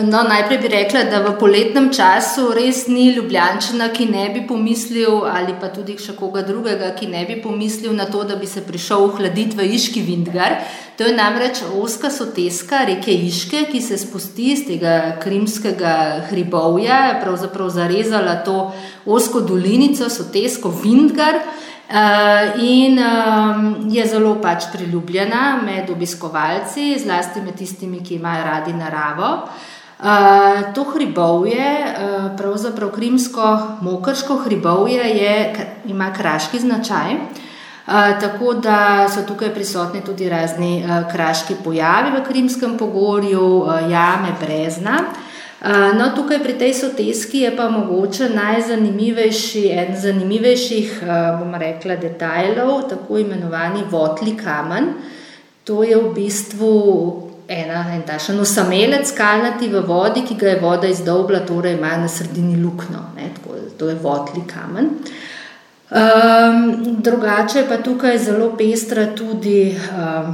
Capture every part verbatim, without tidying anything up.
No, najprej bi rekla, da v poletnem času res ni Ljubljančana, ki ne bi pomislil, ali pa tudi še koga drugega, ki ne bi pomislil na to, da bi se prišel ohladiti v Iški Vintgar. To je namreč ozka soteska reke Iške, ki se spusti iz tega krimskega hribovja, pravzaprav zarezala to ozko dolinico, sotesko Vintgar. Uh, in um, je zelo pač priljubljena med obiskovalci, zlasti med tistimi, ki imajo radi naravo. Uh, to hribovje, uh, pravzaprav krimsko-mokrško hribovje, je, ima kraški značaj, uh, tako da so tukaj prisotni tudi razni uh, kraški pojavi v Krimskem pogorju, uh, jame, brezna. No, tukaj pri tej soteski je pa mogoče najzanimivejši, en zanimivejših, bom rekla, detajlov, tako imenovani votli kamen. To je v bistvu ena, en tašen osamelec skalnati v vodi, ki ga je voda izdolbla, torej ima na sredini luknjo, ne, tako, to je votli kamen. Um, drugače pa tukaj zelo pestra tudi um,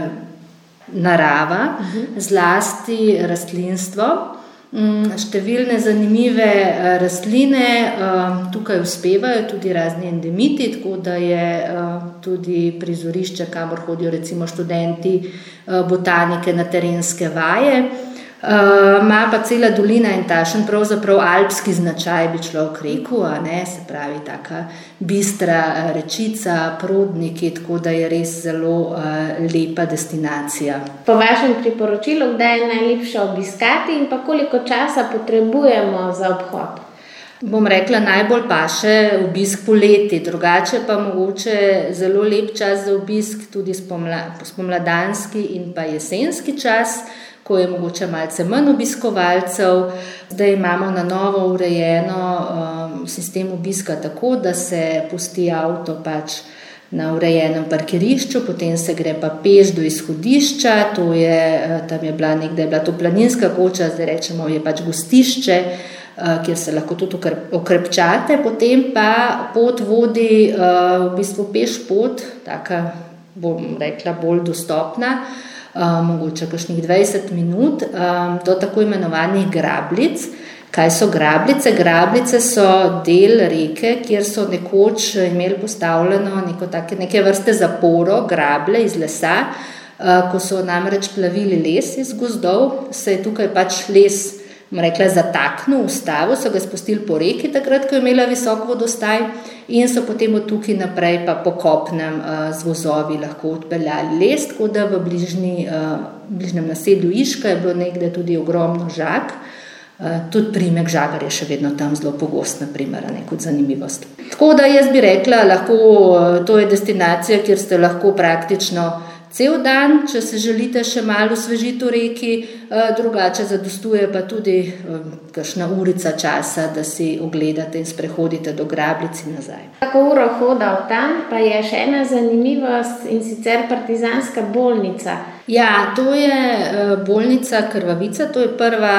narava, zlasti rastlinstvo. Številne zanimive rastline tukaj uspevajo, tudi razni endemiti, tako da je tudi prizorišče, kamor hodijo recimo študenti botanike na terenske vaje. Ima pa cela dolina in tašen pravzaprav alpski značaj, bi človek rekel, a ne, se pravi taka bistra rečica, prodniki, tako da je res zelo uh, lepa destinacija. Po vašem priporočilu, kdaj je najlepše obiskati in pa koliko časa potrebujemo za obhod? Bom rekla, najbolj paše obisk poleti, drugače pa mogoče zelo lep čas za obisk tudi spomla, spomladanski in pa jesenski čas, ko je mogoče malce manj obiskovalcev. Zdaj imamo na novo urejeno um, sistem obiska tako, da se pusti avto pač na urejenem parkirišču, potem se gre pa peš do izhodišča, to je, tam je bila nekdaj je bila to planinska koča, zdaj rečemo je pač gostišče, uh, kjer se lahko tudi okrepčate, potem pa pot vodi uh, v bistvu peš pot, taka, bom rekla, bolj dostopna, Uh, mogoče kakšnih dvajset minut, um, do tako imenovanih grablic. Kaj so grablice? Grablice so del reke, kjer so nekoč imeli postavljeno neko take, neke vrste zaporo, grable iz lesa. Uh, ko so namreč plavili les iz gozdov, se je tukaj pač les, bom rekla, zataknil, ustavil, so ga spustili po reki takrat, ko je imela visok vodostaj in so potem od tukaj naprej pa po kopnem uh, z vozovi lahko odpeljali les, tako da v bližnji, uh, bližnjem naselju Iška je bilo nekde tudi ogromno žag. Uh, tudi primek žagar je še vedno tam zelo pogost, na primer, ne, kot zanimivost. Tako da jaz bi rekla, lahko, uh, to je destinacija, kjer ste lahko praktično cel dan, če se želite še malo osvežiti v reki, drugače zadostuje pa tudi kakšna urica časa, da si ogledate in sprehodite do Grablic in nazaj. Tako uro hoda od tam, pa je še ena zanimivost in sicer partizanska bolnica. Ja, to je bolnica Krvavica, to je prva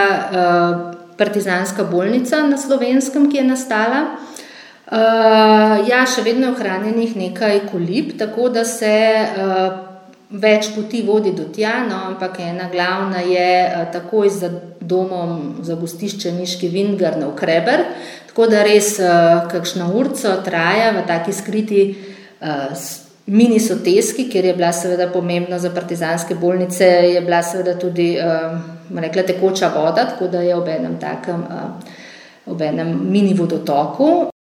partizanska bolnica na Slovenskem, ki je nastala. Ja, še vedno je ohranjenih nekaj kolib, tako da se več poti vodi do tja, no, ampak ena glavna je takoj za domom, za gostišče Iški Vintgar na Ukreber, tako da res kakšno urco traja v taki skriti mini soteski, kjer je bila seveda pomembna za partizanske bolnice, je bila seveda tudi, bom rekla, tekoča voda, tako da je ob enem takem, ob enem mini vodotoku.